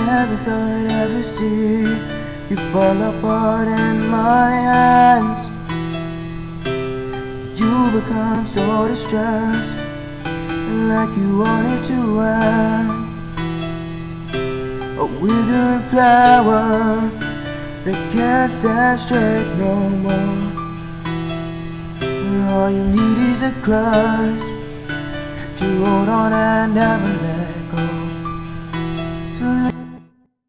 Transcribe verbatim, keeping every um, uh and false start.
never thought I'd ever see you fall apart in my hands. You become so distressed, like you wanted to end. A withering flower that can't stand straight no more. All you need is a crush to hold on and never let